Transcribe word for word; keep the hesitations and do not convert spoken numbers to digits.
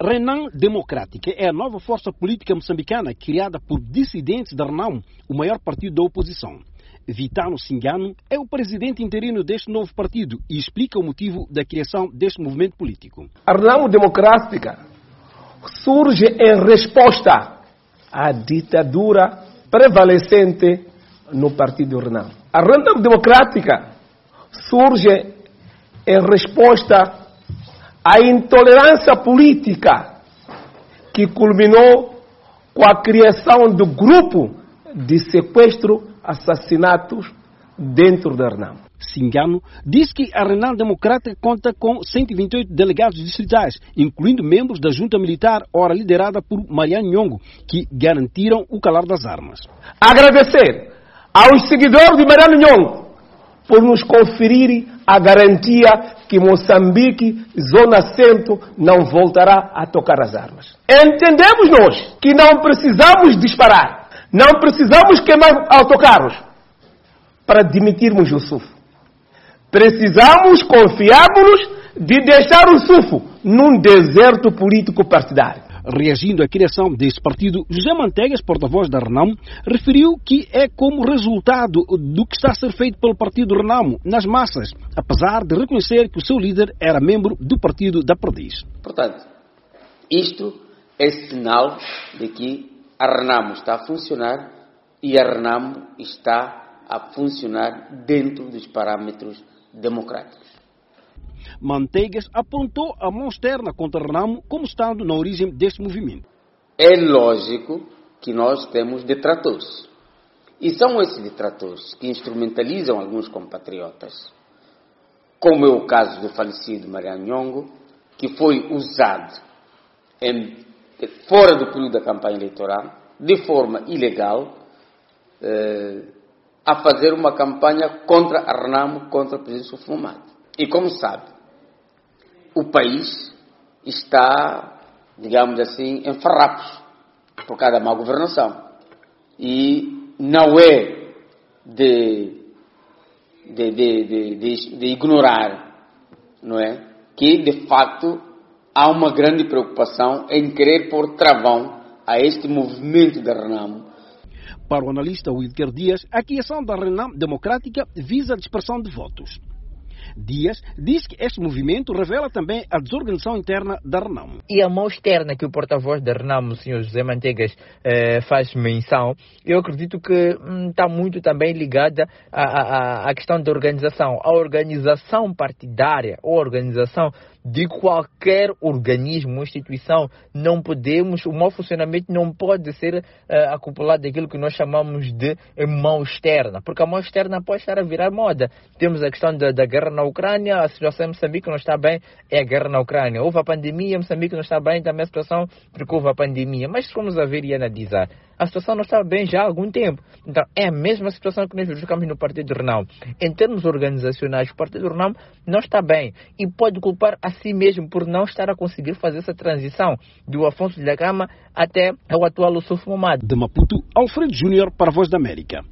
Renan Democrática é a nova força política moçambicana criada por dissidentes da Renamo, o maior partido da oposição. Vitano Cingano é o presidente interino deste novo partido e explica o motivo da criação deste movimento político. A Renamo Democrática surge em resposta à ditadura prevalecente no partido Renamo. A Renamo Democrática surge em resposta à intolerância política que culminou com a criação do grupo de sequestro, assassinatos dentro da Renamo. Cingano diz que a Renamo Democrática conta com cento e vinte e oito delegados distritais, incluindo membros da junta militar, ora liderada por Mariano Nhongo, que garantiram o calar das armas. Agradecer aos seguidores de Mariano Nhongo por nos conferir a garantia que Moçambique, Zona Centro, não voltará a tocar as armas. Entendemos nós que não precisamos disparar, não precisamos queimar autocarros para demitirmos o S U F. Precisamos confiarmos de deixar o S U F num deserto político partidário. Reagindo à criação deste partido, José Manteigas, porta-voz da Renamo, referiu que é como resultado do que está a ser feito pelo partido Renamo nas massas, apesar de reconhecer que o seu líder era membro do partido da Perdiz. Portanto, isto é sinal de que a Renamo está a funcionar e a Renamo está a funcionar dentro dos parâmetros democráticos. Manteigas apontou a mão externa contra a Renamo como estando na origem deste movimento. É lógico que nós temos detratores. E são esses detratores que instrumentalizam alguns compatriotas, como é o caso do falecido Mariano Nhongo, que foi usado em, fora do período da campanha eleitoral, de forma ilegal, eh, a fazer uma campanha contra a Renamo, contra o presidente Sufumado. E como sabe, o país está, digamos assim, em farrapos por causa da má governação. E não é de, de, de, de, de, de ignorar, não é, que de facto há uma grande preocupação em querer pôr travão a este movimento da Renamo. Para o analista Wilker Dias, a criação da Renamo Democrática visa a dispersão de votos. Dias diz que este movimento revela também a desorganização interna da Renamo. E a mão externa que o porta-voz da Renamo, o senhor José Manteigas, eh, faz menção, eu acredito que hum, está muito também ligada à, à, à questão da organização. A organização partidária ou organização de qualquer organismo ou instituição, não podemos, o mau funcionamento não pode ser uh, acoplado daquilo que nós chamamos de mão externa, porque a mão externa pode estar a virar moda. Temos a questão da, da guerra na Ucrânia, a situação em Moçambique não está bem, é a guerra na Ucrânia. Houve a pandemia, Moçambique não está bem, também a situação porque houve a pandemia. Mas se formos a ver e analisar, a situação não está bem já há algum tempo. Então, é a mesma situação que nós verificamos no Partido Renamo. Em termos organizacionais, o Partido Renamo não está bem e pode culpar a si mesmo por não estar a conseguir fazer essa transição do Afonso da Gama até ao atual Sufumado. De Maputo, Alfredo Júnior para a Voz da América.